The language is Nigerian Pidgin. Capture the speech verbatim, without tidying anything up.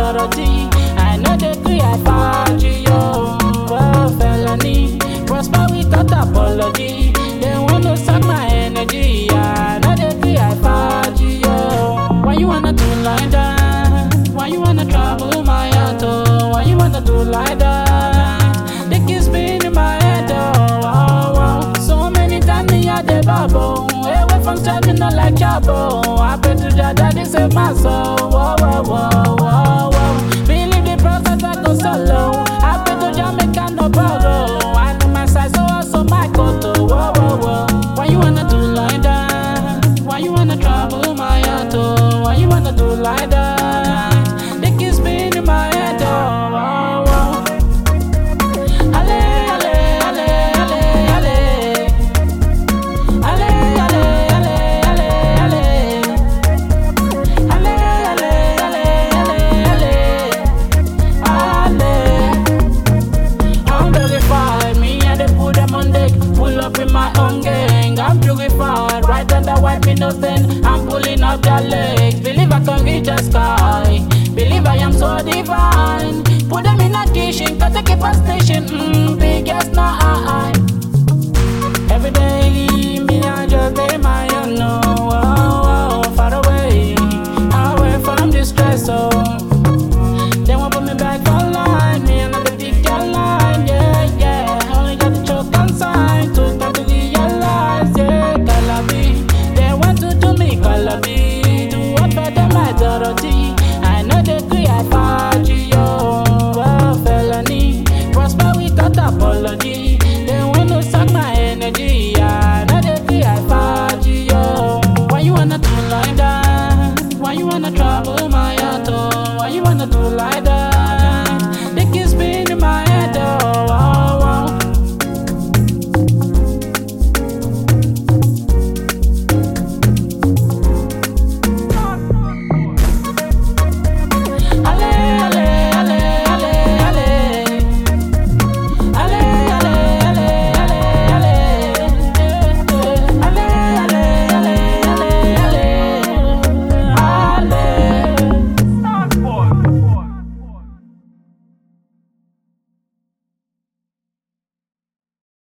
Dorothy. I know they create party, yo. Oh, felony. Prosper without apology. They want to suck my energy. I know they create party, yo. Why you wanna do like that? Why you wanna trouble my heart, oh? Why you wanna do like that? They keep spinning my head, oh, oh, oh. So many times me at the bubble. Away from starting not like trouble. I pray to God that they save my soul. Whoa, whoa, whoa, whoa, whoa. Believe the process I go solo. I pray to Jamaica no borrow. I know my size so also my koto. Whoa, whoa, whoa. Why you wanna do like that? Why you wanna trouble my heart, oh? Why you wanna do like that? They keep spinning my head, oh, oh, oh. Ale, ale, ale, ale, ale. Ale, ale, ale, ale, ale. Ale, ale, ale, ale, ale. I'm purified, me and they put them on deck. Pull up in my own gang. I'm purified, right under white me no stand. I'm pulling up their legs. Believe I can reach the sky. Believe I am so divine. Put them in a kitchen, cause they keep a station. Mmm, big ass now I. Every day, me I just lay my own, no, oh, oh, far away, away from the stress, oh. They won't put me back online, me another big girl line, yeah, yeah. Only got the choke on sign, took time to realize, yeah, Calabi. They want to do me Calabi, do what better my Dorothy. I know they create fire.